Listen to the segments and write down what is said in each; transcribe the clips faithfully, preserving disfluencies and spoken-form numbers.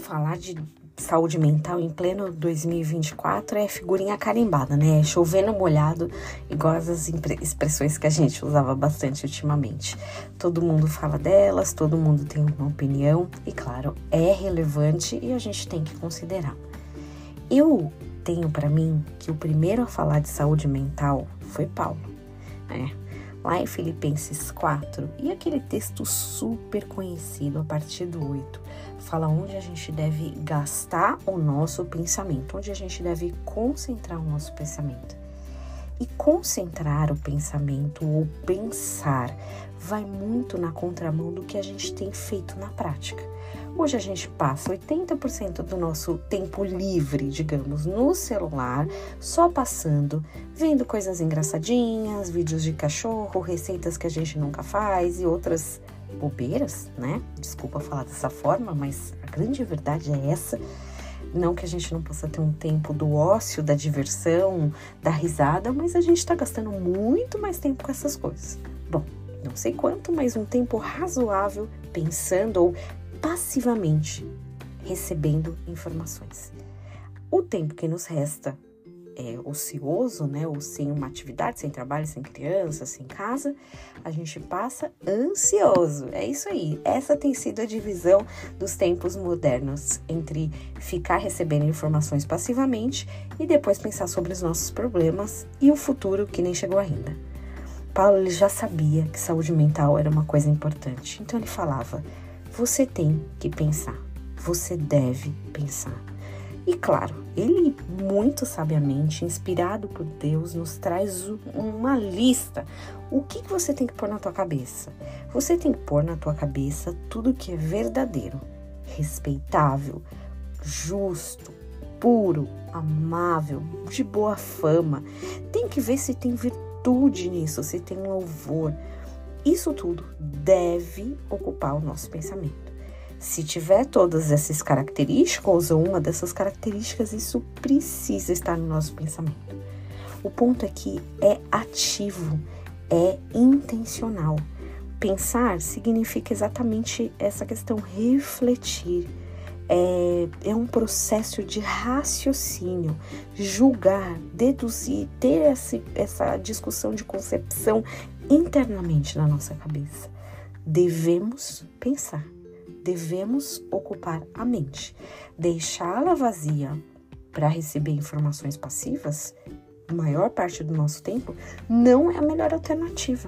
falar de saúde mental em pleno dois mil e vinte e quatro é figurinha carimbada, né? É chovendo molhado, igual as expressões que a gente usava bastante ultimamente. Todo mundo fala delas, todo mundo tem uma opinião e, claro, é relevante e a gente tem que considerar. Eu tenho para mim que o primeiro a falar de saúde mental foi Paulo, né? Lá em Filipenses quatro, e aquele texto super conhecido a partir do oito, fala onde a gente deve gastar o nosso pensamento, onde a gente deve concentrar o nosso pensamento. E concentrar o pensamento ou pensar vai muito na contramão do que a gente tem feito na prática. Hoje a gente passa oitenta por cento do nosso tempo livre, digamos, no celular, só passando, vendo coisas engraçadinhas, vídeos de cachorro, receitas que a gente nunca faz e outras bobeiras, né? Desculpa falar dessa forma, mas a grande verdade é essa. Não que a gente não possa ter um tempo do ócio, da diversão, da risada, mas a gente tá gastando muito mais tempo com essas coisas. Bom, não sei quanto, mas um tempo razoável pensando ou passivamente recebendo informações. O tempo que nos resta é ocioso, né, ou sem uma atividade, sem trabalho, sem criança, sem casa, a gente passa ansioso. É isso aí. Essa tem sido a divisão dos tempos modernos entre ficar recebendo informações passivamente e depois pensar sobre os nossos problemas e o futuro que nem chegou ainda. Paulo ele já sabia que saúde mental era uma coisa importante, então ele falava: você tem que pensar, você deve pensar. E claro, ele muito sabiamente, inspirado por Deus, nos traz uma lista. O que você tem que pôr na tua cabeça? Você tem que pôr na tua cabeça tudo que é verdadeiro, respeitável, justo, puro, amável, de boa fama. Tem que ver se tem virtude nisso, se tem louvor. Isso tudo deve ocupar o nosso pensamento. Se tiver todas essas características ou uma dessas características, isso precisa estar no nosso pensamento. O ponto aqui é ativo, é intencional. Pensar significa exatamente essa questão, refletir. É, é um processo de raciocínio, julgar, deduzir, ter essa, essa discussão de concepção internamente na nossa cabeça. Devemos pensar. Devemos ocupar a mente. Deixá-la vazia para receber informações passivas, a maior parte do nosso tempo, não é a melhor alternativa.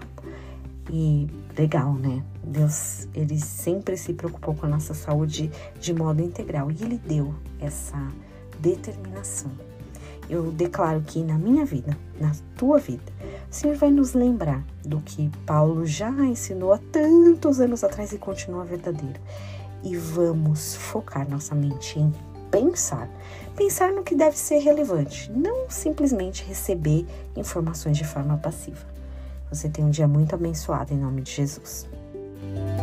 E legal, né? Deus, ele sempre se preocupou com a nossa saúde de modo integral e ele deu essa determinação. Eu declaro que na minha vida, na tua vida, o Senhor vai nos lembrar do que Paulo já ensinou há tantos anos atrás e continua verdadeiro. E vamos focar nossa mente em pensar. Pensar no que deve ser relevante, não simplesmente receber informações de forma passiva. Você tem um dia muito abençoado em nome de Jesus.